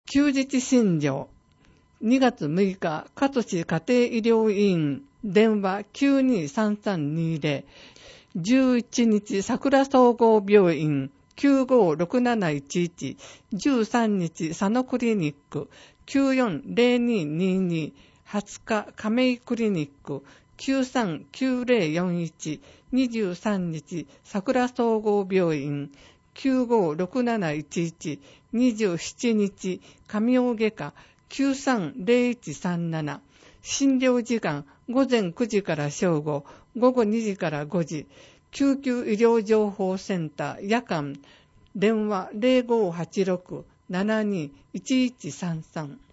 休日診療。2月6日、加須市家庭医療院、電話 923320。11日、桜総合病院、956711。13日、佐野クリニック、940222。20日、亀井クリニック、939041。23日、桜総合病院、956711。27日、上尾外科、930137。診療時間、午前9時から正午、午後2時から5時。救急医療情報センター、夜間、電話 0586-721133。